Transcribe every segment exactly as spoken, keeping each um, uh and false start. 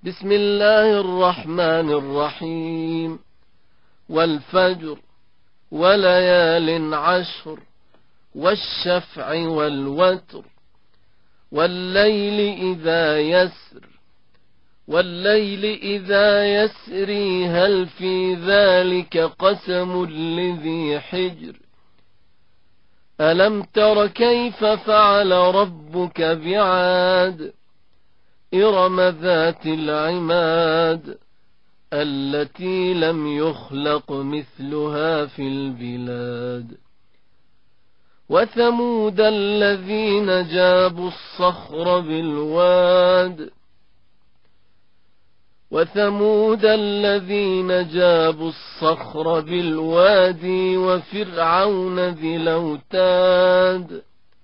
بسم الله الرحمن الرحيم. والفجر وليال عشر والشفع والوتر والليل إذا يسر والليل إذا يسري هل في ذلك قسم لذي حجر ألم تر كيف فعل ربك بعاد إرم ذات العماد التي لم يخلق مثلها في البلاد وثمود الذين جابوا الصخر بالواد وثمود الذين جابوا الصخر بالوادي وفرعون ذي الأوتاد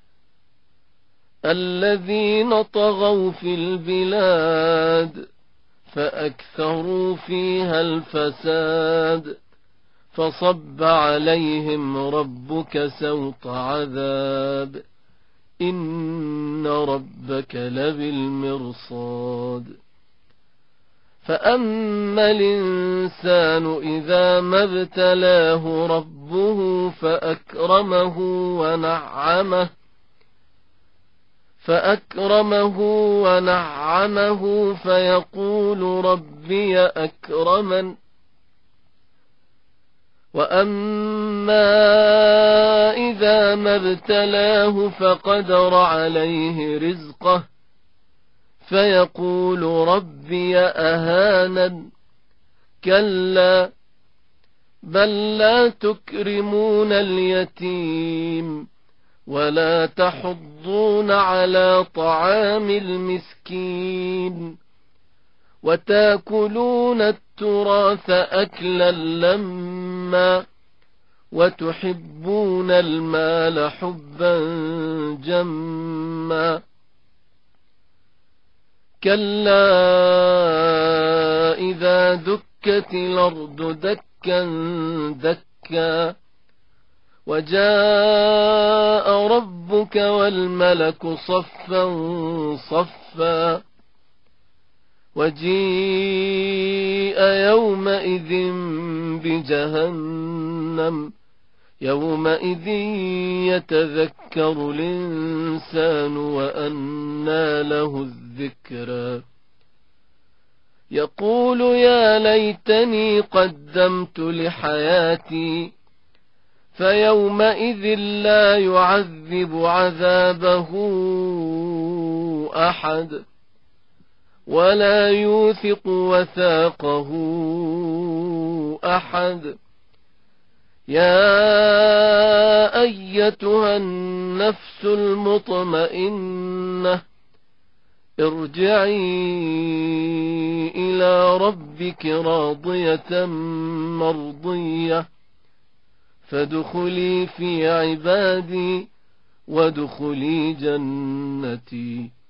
الذين طغوا في البلاد فأكثروا فيها الفساد فصب عليهم ربك سوط عذاب إن ربك لبالمرصاد فأما الإنسان إذا ما ابتلاه ربه فأكرمه ونعمه فأكرمه ونعمه فيقول ربي أكرمن وأما إذا ما ابتلاه فقدر عليه رزقه فيقول ربي أهانن كلا بل لا تكرمون اليتيم ولا تحضون على طعام المسكين وتاكلون التراث أكلا لما وتحبون المال حبا جما كلا إذا دكت الأرض دكا دكا وجاء ربك والملك صفا صفا وجيء يومئذ بجهنم يومئذ يتذكر الإنسان وأنى له الذكرى يقول يا ليتني قدمت لحياتي فيومئذ لا يعذب عذابه أحد ولا يوثق وثاقه أحد يا أيتها النفس المطمئنة ارجعي إلى ربك راضية مرضية فادخلي في عبادي وادخلي جنتي.